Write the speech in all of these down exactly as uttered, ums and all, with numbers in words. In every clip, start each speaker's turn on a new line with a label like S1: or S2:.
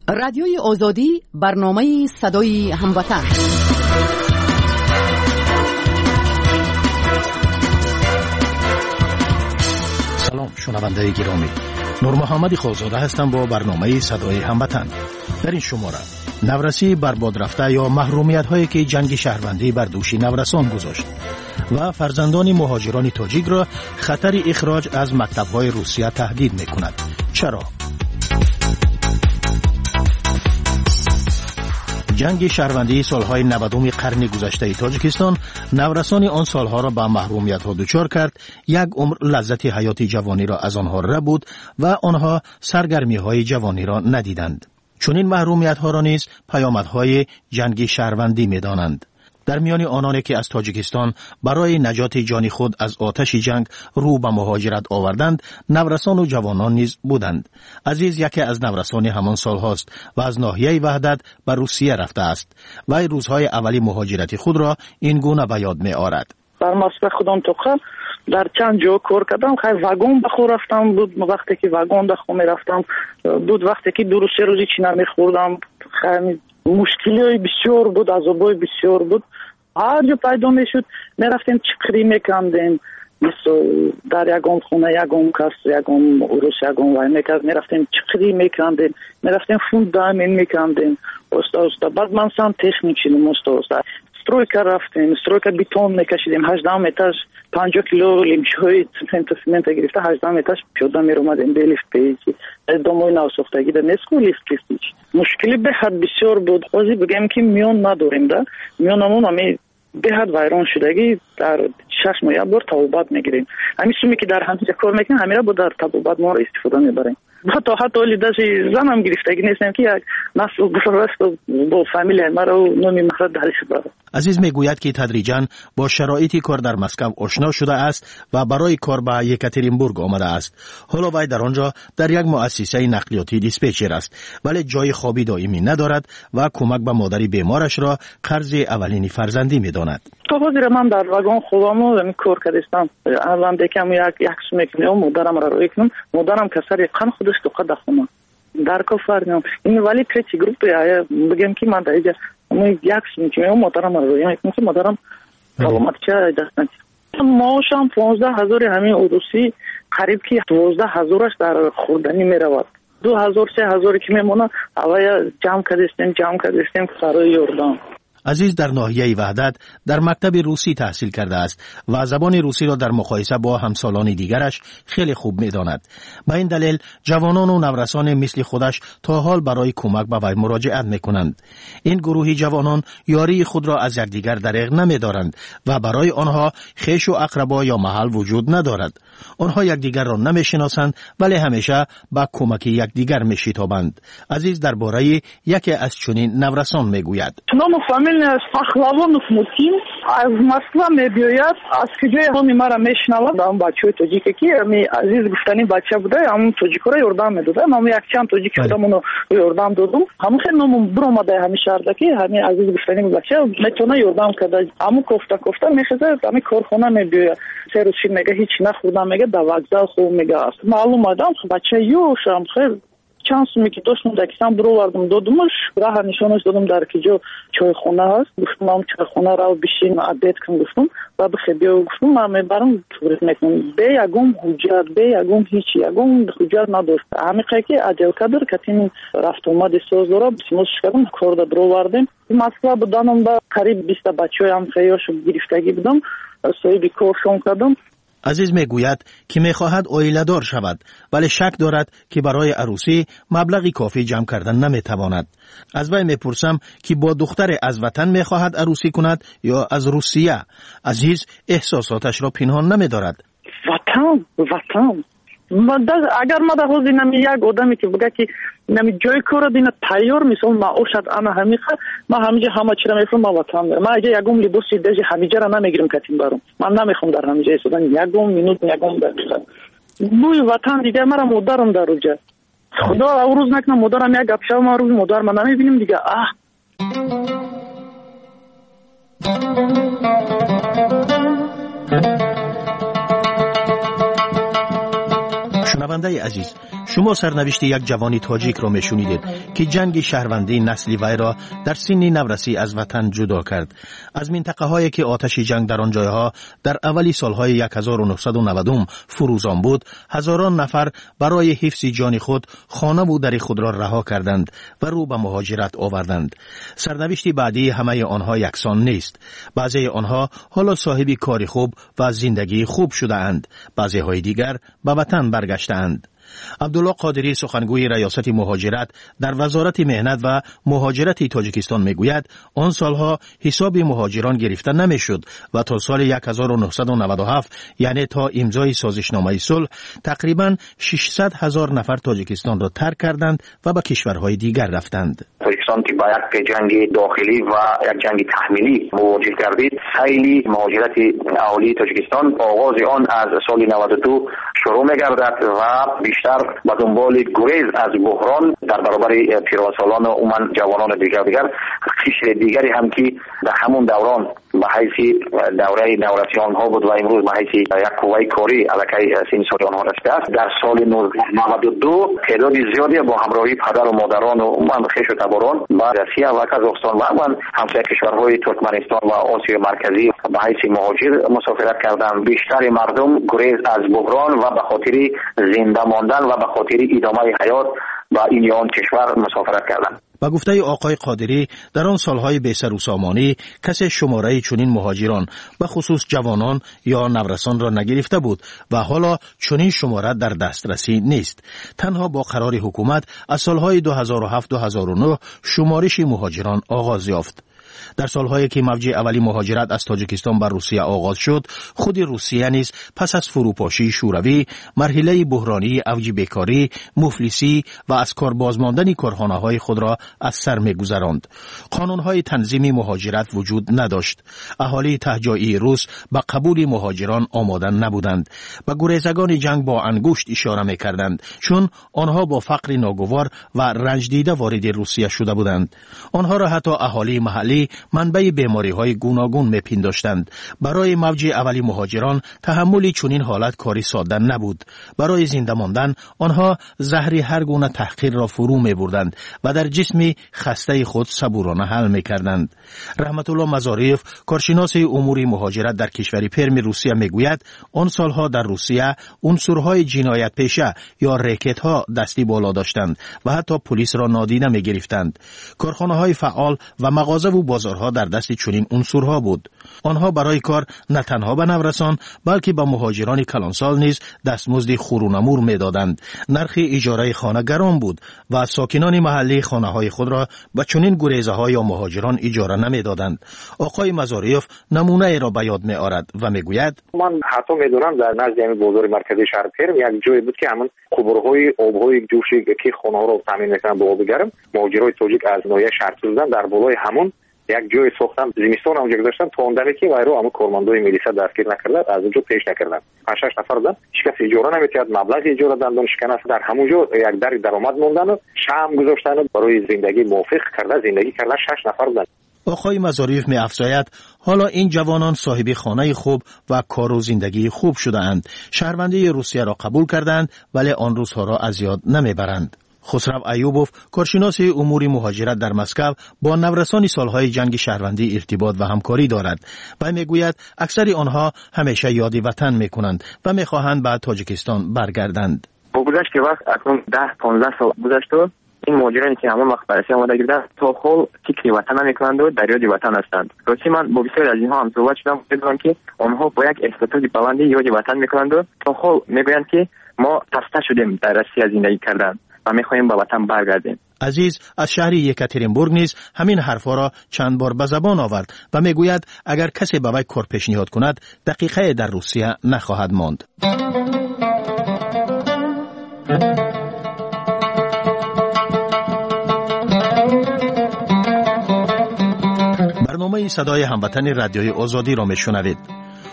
S1: رادیوی آزادی برنامه صدای هموطن.
S2: سلام شنونده گرامی، نور محمد خالزاده هستم با برنامه صدای هموطن. در این شماره نورسی برباد رفته یا محرومیت هایی که جنگ شهروندی بر دوش نورسان گذاشت و فرزندان مهاجران تاجیک را خطر اخراج از مکتب های روسیه تهدید می کند. چرا؟ جنگ شهروندی سالهای نودم قرن گذشته تاجیکستان نورسان آن سالها را به محرومیت ها دچار کرد، یک عمر لذت حیات جوانی را از آنها ربود و آنها سرگرمی های جوانی را ندیدند. چون این محرومیت ها را نیز پیامدهای جنگ شهروندی می دانند. در میان آنانی که از تاجیکستان برای نجات جان خود از آتش جنگ رو به مهاجرت آوردند، نورسان و جوانان نیز بودند. عزیز یکی از نورسان همان سال هاست و از ناحیه وحدت به روسیه رفته است و روزهای اولی مهاجرت خود را این گونه به یاد می آورد.
S3: در مسکو خودم توقع در چند جا کار کردم، خیلی واگن بخور رفتم بود، وقتی که واگن دخو می رفتم بود، وقتی که دو سه روزی چی نمی خوردم، خیلی مشکلی بسیار بود، عذابای بسیار بود. هر جا پیدا می شد می رفتیم چکری می کندیم، مثل در یکم خونه یکم کس یکم اوروس یکم وای می کرد، می رفتیم چکری می کندیم، می رفتیم فوند دامین می کندیم. استا استا بعد من سام تکنیک شدیم استا استا سтройка رفتیم، سтройка بیتون می کشیدیم، هجده متر پنجاه کیلو لیمچوی سمنت سمنت گرفته هجده متر پیاده می اومدیم به لیفت پیچی دموی ناساختگی در نسکو لیفت لیفت. مشکلی به حد بسیار بود. خواهی بگم که میون نداریم ده، میونمون همی به حد ویران شدگی در شش ماه یک بار تبوبات میگیریم. همین سومی که در همینجا کار میکنیم همین را با در تبوبات ما را استفاده میبریم. حتی حتی ولی داشتی زنم گرفتگی نیستم که یک نسل گذشته با فامیل ما را نمی مخرج درش برد.
S2: عزیز میگوید که تدریجاً با شرایط کار در مسکو آشنا شده است و برای کار به یکاترینبورگ آمده است. حالا وی در آنجا در یک مؤسسه نقلیاتی دیسپچر است، ولی جای خوابی دائمی ندارد و کمک به مادری بیمارش را قرض اولین فرزندی میداند.
S3: تا حاضر من در واگن خوابم و کار کردم. الان دیگه یک یک میکنم، مادرم را روی کنم، مادرم کسری قن خودش تو قد خونه. در کافرنم. این ولی تریتی گروپ یا بگم که من دیگه ما یک میکنم، مادرم را روی کنم که مادرم سلامت چه دست نکنه. ماشم پانزده هزار همین اوروسی قریب که دوازده هزارش در خوردنی میرود. دو هزار سه هزاری که میمونه اوای جمع کردیم جمع کردیم برای یوردان.
S2: عزیز در ناحیه وحدت در مکتب روسی تحصیل کرده است و زبان روسی را در مقایسه با همسالان دیگرش خیلی خوب می‌داند. به این دلیل جوانان و نورسان مثل خودش تا حال برای کمک به وی مراجعت می‌کنند. این گروهی جوانان یاری خود را از یکدیگر دریغ نمی‌دارند و برای آنها خویش و اقربا یا محل وجود ندارد. آنها یکدیگر را نمی‌شناسند ولی همیشه با کمک یکدیگر می‌شتابند. عزیز درباره یکی از چنین نورسان می‌گوید.
S3: از فخلوانوف مutím از Moskva میبیاید، از کجای همی مرا میشنود. اون بچه تاجیکی که می عزیز گفتنی بچه بوده، همون تاجیکو را یاردم میداده. من یک چند تاجیک بودم اونو یاردم دادم. همون خیلی نمون برآمده همین شهر که همین عزیز گفتنی بچه میتونه یاردم کرده. همون کوفته کوفته میخزه همین کارخانه میبیاید. سه روز میگه هیچ نخوردم، میگه در وокзал خوب میگه است. معلوم آدم بچه یوشم خیلی چانسمی که داشتم دکستم برو وردم دادمش، راه نشانش دادم در کجا چای خونه هست. گفتم هم چای خونه را بشین عبیت کن گفتم و بخی بیا گفتم من میبرم توریت میکنم. به یکم حجت به یکم هیچی یکم حجت نداشت. همیشه که عجل کدر کتیم رفت اومد سوز دارم بسیموش کردم کار دا برو وردیم. مسئله بودنم با قریب بیست بچه هم خیاشو گرفتگی بودم، صاحبی کارشون کردم.
S2: عزیز میگوید که میخواهد عائله دار شود ولی شک دارد که برای عروسی مبلغی کافی جمع کردن نمیتواند. از وی میپرسم که با دختر از وطن میخواهد عروسی کند یا از روسیه. عزیز احساساتش را پنهان نمیدارد.
S3: وطن وطن اگر ما در حوزی نمی یک آدمی که بگه که نمی جای کار دینا تیار میسون ما اوشد انا همیخه ما همیجه همه چی را میفرم ما وطن میرم. ما اگه یکم لباسی دیجی همیجه را نمیگیرم کتیم برام. من نمیخوام در همیجه ایستادن یکم مینوت یکم دقیقه. بوی وطن دیگه مرا مادرم در روجه. خدا او روز نکنم مادرم یک گپ شو ما روز مادر من نمیبینیم دیگه. اه
S2: شنونده عزیز، شما سرنوشت یک جوانی تاجیک را میشنیدید که جنگ شهروندی نسلی وی را در سن نورسی از وطن جدا کرد. از منطقه هایی که آتش جنگ در آن جایها در اولی سالهای هزار و نهصد و نود فروزان بود، هزاران نفر برای حفظ جان خود خانه و در خود را رها کردند و رو به مهاجرت آوردند. سرنوشت بعدی همه آنها یکسان نیست. بعضی آنها حالا صاحب کار خوب و زندگی خوب شده اند، بعضی های دیگر به وطن برگشتند. عبدالله قادری سخنگوی ریاست مهاجرت در وزارت مهنت و مهاجرت تاجیکستان میگوید آن سالها حساب مهاجران گرفته نمیشد و تا سال هزار و نهصد و نود و هفت یعنی تا امضای سازشنامه صلح تقریبا ششصد هزار نفر تاجیکستان را ترک کردند و به کشورهای دیگر رفتند.
S4: تاجیکستان که با یک جنگ داخلی و یک جنگ تحمیلی مواجه گردید، سیل مهاجرت اهالی تاجیکستان آغاز آن از سال نود و دو شروع می‌گردد و بیشتر به دنبال گریز از بحران در برابر پیرانسالان و عموما جوانان دیگر دیگر قشر دیگری هم که در همون دوران به حیث دوره نورسیان ها بود و امروز به حیث یک قوه کاری علیه سن سال آنها رسیده است. در سال نود و دو تعداد زیادی با همراهی پدر و مادران و عموما خویش و تباران به روسیه و قزاقستان و عموما همسایه کشورهای ترکمنستان و آسیا مرکزی به حیث مهاجر مسافرت کردند. بیشتر مردم گریز از بحران و به خاطر زنده ماندن و به خاطر ادامه حیات و این آن کشور مسافرت کردند.
S2: با گفته آقای قادری در آن سالهای بیسر و سامانی کسی شماره چنین مهاجران به خصوص جوانان یا نورسان را نگرفته بود و حالا چنین شماره در دسترسی نیست. تنها با قرار حکومت از سالهای دو هزار و هفت دو هزار و نه شمارش مهاجران آغاز یافت. در سالهایی که موج اولی مهاجرت از تاجیکستان بر روسیه آغاز شد، خود روسیه نیز پس از فروپاشی شوروی مرحله بحرانی اوج بیکاری، مفلسی و از کار بازماندن کارخانه‌های خود را از سر می‌گذراند. قانون‌های تنظیم مهاجرت وجود نداشت. اهالی تهجایی روس به قبول مهاجران آماده نبودند. به گریزگان جنگ با انگشت اشاره می‌کردند، چون آنها با فقر ناگوار و رنج دیده وارد روسیه شده بودند. آنها را حتی اهالی محلی منبع بیماری‌های گوناگون می‌پنداشتند. برای موج اولی مهاجران تحمل چنین حالت کاری ساده نبود. برای زنده ماندن آنها زهر هر گونه تحقیر را فرو می‌بردند و در جسم خسته خود صبورانه حل می‌کردند. رحمت الله مزاریف، کارشناس امور مهاجرت در کشور پرم روسیه میگوید آن سالها در روسیه عنصرهای جنایت پیشه یا ریکت‌ها دستی بالا داشتند و حتی پلیس را نادیده می‌گرفتند. کارخانه‌های فعال و مغازه و بازارها در دست چنین عنصرها بود. آنها برای کار نه تنها به نورسان بلکه به مهاجران کلانسال نیز دستمزد خورونمور میدادند. نرخ اجاره خانه گران بود و ساکنان محلی خانه‌های خود را به چنین گریزه‌ها یا مهاجران اجاره نمیدادند. آقای مزاریف نمونه ای را به یاد می‌آورد و میگوید
S5: من حتی میدونم در نزد همین بازار مرکزی شهر پرم یک جایی بود که همون قبرهای آب‌های جوشی که خانه‌ها را تامین می‌کردن به آب گرم، مهاجرای تاجیک از ناحیه شهر بودن در بالای همون یک جای ساختن زمستان اونجا گذاشتن تا اون که وایرو همون کارمندای میلیسا دستگیر نکردن، از اونجا پیش نکردن. پنج شش نفر بودن، هیچ کس اجاره نمی‌داد، مبلغ اجاره دادن شکن است در همونجا یک در درآمد موندن و شام گذاشتن برای زندگی موافق کرده زندگی کردن شش نفر بودن.
S2: آقای مزاریف می افزاید حالا این جوانان صاحب خانه خوب و کار و زندگی خوب شده اند. شهروندی روسیه را قبول کردند ولی آن روزها را از یاد نمیبرند. خسرو ایوبوف، کارشناس امور مهاجرت در مسکو، با نورسان سالهای جنگ شهروندی ارتباط و همکاری دارد و میگوید اکثر آنها همیشه یاد وطن میکنند و میخواهند به تاجیکستان برگردند.
S6: با گذشت وقت اکنون ده پانزده سال گذشت و این مهاجرانی که همون وقت بررسی آماده گردن تا خود فکر وطن نمیکنند و در یاد وطن هستند. راستی من با بسیاری از اینها هم صحبت شدم، میدونم که آنها با یک احساسات بلندی یاد وطن میکنند و تا خود میگویند که ما خسته شدیم در روسیه زندگی کردن و میخواهیم به وطن برگردیم.
S2: عزیز از شهر یکاترینبورگ نیز همین حرفا را چند بار به زبان آورد و میگوید اگر کسی به وی کار پیشنهاد کند دقیقه در روسیه نخواهد ماند. برنامه صدای هموطن رادیوی آزادی را میشنوید.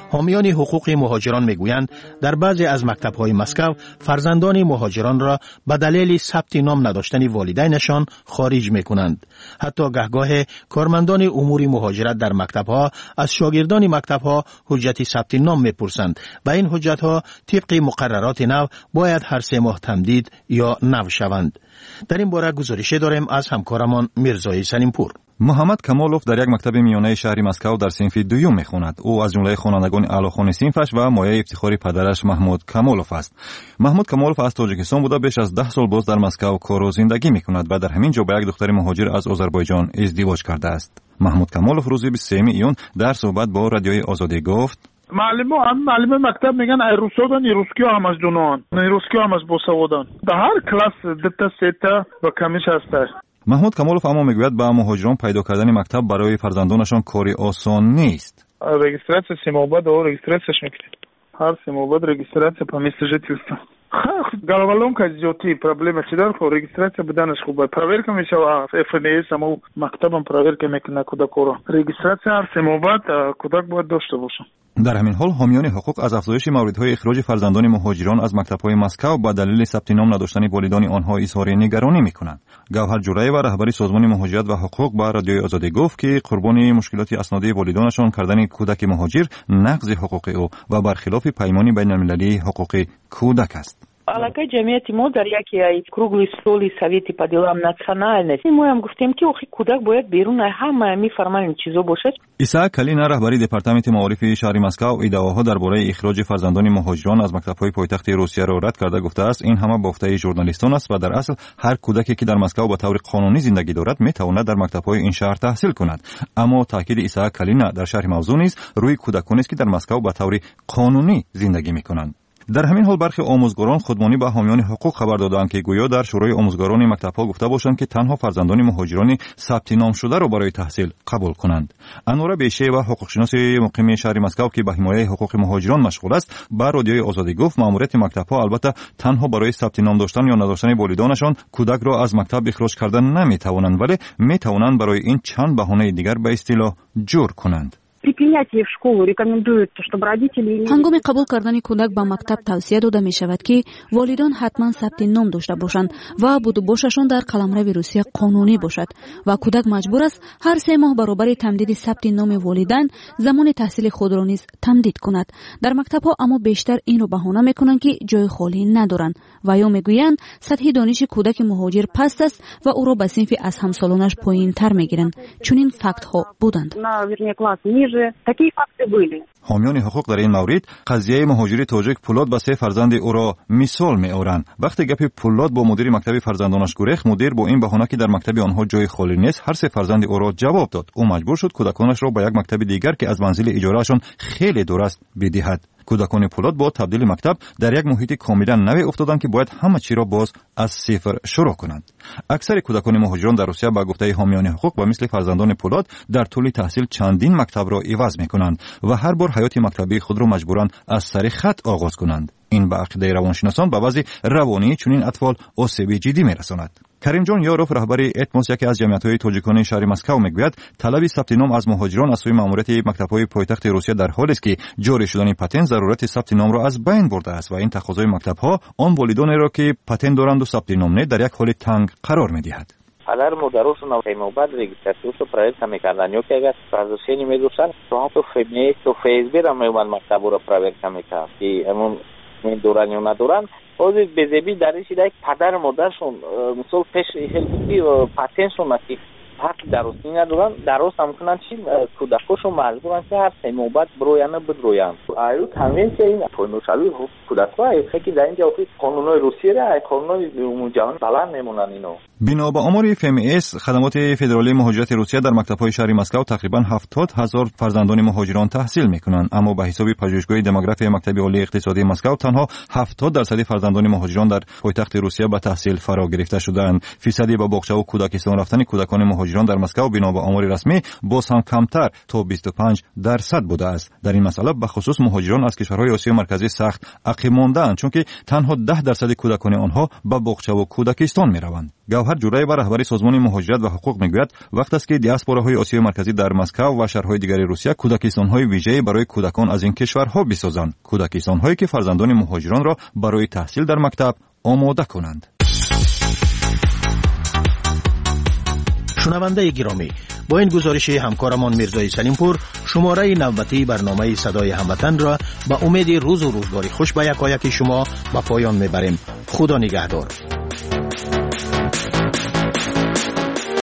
S2: حامیان حقوق مهاجران میگویند در بعضی از مکتب‌های مسکو فرزندان مهاجران را به دلیل ثبت نام نداشتن والدینشان خارج میکنند. حتی گهگاه کارمندان امور مهاجرت در مکتب‌ها از شاگردان مکتب‌ها حجت ثبت نام میپرسند و این حجت‌ها طبق مقررات نو باید هر سه ماه تمدید یا نو شوند. در این باره گزارشی داریم از همکارمان میرزای سلیمپور.
S7: محمد کمالوف در یک مکتب میانه شهر مسکو در صنف دوم میخواند. او از جمله خوانندگان اعلیخوان صنفش و مایه افتخاری پدرش محمود کمالوف است. محمود کمالوف از تاجیکستان بوده بیش از ده سال باز در مسکو کار و زندگی میکند و در همین جا با یک دختر مهاجر از آذربایجان ازدواج کرده است. محمود کمالوف روز بیست و سوم ایون در صحبت با رادیوی آزادی گفت:
S8: معلم هم معلم مکتب میگن ای روسودان ای روسکی هم از دونان ای روسکی هم از بوسودان در هر کلاس دتا ستا و کمیش هست.
S7: محمود کمالوف اما میگوید با مهاجران پیدا کردن مکتب برای فرزندانشان کاری آسان نیست.
S8: رجیستراسیا سیموباد و رجیستراسیاش میکنه. هر سیموباد رجیستراسیا по месту жительства. Головоломка идёти, проблема чидар, ко регистрация буданаш хуба. Проверка мешава эф эм эс само мактабам проверка мекуна куда коро. Регистрация ар симобат кудак бояд дошта боша.
S7: در همین حال حامیان حقوق از افزایش موردهای اخراج فرزندان مهاجران از مکتب‌های مسکو با دلیل ثبت نام نداشتن والدین آنها اظهار نگرانی می‌کنند. گوهر جورایی و رهبر سازمان مهاجرت و حقوق با رادیوی آزادی گفت که قربانی مشکلات اسنادی والدینشان کردن کودک مهاجر نقض حقوق او و برخلاف پیمان بین‌المللی حقوق کودک است.
S9: Алакай ҷамъияти мо дар яке ай кругли столи совети по делам национальности мо ҳам гуфтем ки охи кӯдак бояд берун ай ҳама ами формални чизо бошад.
S7: исаак калина раҳбари департаменти маорифи шаҳри Москав иддаоҳо дар бораи ихроҷи фарзандони муҳоҷирон аз мактабҳои пойтахти Русияро рад карда гуфтааст ин ҳама бофтаи журналистон аст ва дар асл ҳар кӯдаке ки дар Москав ба таври қонунӣ зиндагӣ дорад метавонад дар мактабҳои ин шаҳр таҳсил кунад. аммо таъкиди исаак калина дар шарҳи мавзӯъ низ рӯи кӯдаконест ки дар Москав ба таври қонунӣ зиндагӣ мекунанд. در همین حال برخی آموزگاران خودمانی به حامیان حقوق خبر دادند که گویا در شورای آموزگاران مکتب‌ها گفته باشند که تنها فرزندان مهاجران ثبت نام شده را برای تحصیل قبول کنند. انوره بیشه و حقوقشناس مقیم شهر مسکو که به حمایت حقوق مهاجران مشغول است، با رادیوی آزادی گفت مأموریت مکتب‌ها البته تنها برای ثبت نام داشتن یا نداشتن والدینشان کودک را از مکتب اخراج کردن نمی‌توانند، ولی می‌توانند برای این چند بهانه دیگر به اصطلاح جور کنند.
S10: ҳангоми қабул кардани кӯдак ба мактаб тавсия дода мешавад ки волидон ҳатман сабти ном дошта бошанд ва будубошашон дар қаламрави русия қонунӣ бошад ва кӯдак маҷбур аст ҳар се моҳ баробари тамдиди сабти номи волидайн замони таҳсили худро низ тамдид кунад. дар мактабҳо аммо бештар инро баҳона мекунанд ки ҷои холӣ надоранд ва ё мегӯянд сатҳи дониши кӯдаки муҳоҷир паст аст ва ӯро ба синфи аз ҳамсолонаш поинтар мегиранд. чунин фактҳо буданд.
S7: حامیان حقوق در این مورد قضیه مهاجر تاجیک پولاد با سه فرزند او را مثال می‌آورند. وقتی گپ پولاد با مدیر مکتب فرزندانش گریخت، مدیر با این بهانه که در مکتب آنها جای خالی نیست هر سه فرزند او را جواب داد. او مجبور شد کودکانش را با یک مکتب دیگر که از منزل اجارهشان خیلی دور است بدهد. کودکان پولاد با تبدیل مکتب در یک محیط کاملا نوی افتادند که باید همه چی را باز از صفر شروع کنند. اکثر کودکان مهاجران در روسیه با گفته حامیان حقوق با مثل فرزندان پولاد در طول تحصیل چندین مکتب را عوض می‌کنند و هر بار حیات مکتبی خود را مجبورند از سر خط آغاز کنند. این به عقیده روانشناسان به وضع روانی چنین اطفال آسیب جدی می‌رساند. کریم جان یاروف رهبر اتموس یکی از جمعیت‌های تاجیکان شهر مسکو میگوید طلب ثبت نام از مهاجران از سوی ماموریت مکتب‌های پایتخت روسیه در حالی است که جاری شدن پتن ضرورت ثبت نام را از بین برده است و این تقاضای مکتب‌ها آن والدانی را که پتن دارند و ثبت نام نه در یک حال تنگ قرار می‌دهد.
S11: Alar mudarosu na Feymobat registrațiusu proiecta mekandan yok eğer sazuşeni medursan sonra to femne to Facebook am mewan maktabura proiecta mekan ki emun men duran yo naduran ozi bezebi darishi dak padar modarshon misol pesh helbi patenshon ati حق درستی ندارن درست هم کنن چی کودکاشو مجبورن که هر سیموبت برویان بدرویان آیو تامین که این پونوشالو کودکا فکر در اینجا اوکی قانونای روسیه را قانونای جهان بلند نمونن اینو.
S7: بنا به آمار اف ام اس خدمات فدرالی مهاجرت روسیه در مکتب‌های شهر مسکو تقریبا هفتاد هزار فرزندان مهاجران تحصیل میکنند، اما به حساب پژوهشگاه دموگرافی مکتب عالی اقتصادی مسکو تنها هفتاد درصد فرزندان مهاجران در پایتخت روسیه به تحصیل فرا گرفته شدند. فیصدی به باغچه و کودکستان رفتن کودکان مهاجران مهاجران در مسکو بنا به آمار رسمی باز هم کمتر تا بیست و پنج درصد بوده است. در این مسئله به خصوص مهاجران از کشورهای آسیای مرکزی سخت عقب مانده‌اند، چون که تنها ده درصد کودکان آنها به باغچه و کودکستان می‌روند. گوهر جورایی بر رهبری سازمان مهاجرت و حقوق میگوید وقت است که دیاسپوراهای آسیای مرکزی در مسکو و شهرهای دیگر روسیه کودکستان‌های ویژه‌ای برای کودکان از این کشورها بسازند، کودکستان‌هایی که فرزندان مهاجران را برای تحصیل در مکتب آماده کنند.
S2: شنونده گرامی، با این گزارش همکارمان میرزای سلیمپور شماره نوبتی برنامه صدای هموطن را به امید روز و روزگاری خوش به یکایک شما به پایان میبریم. خدا نگهدار.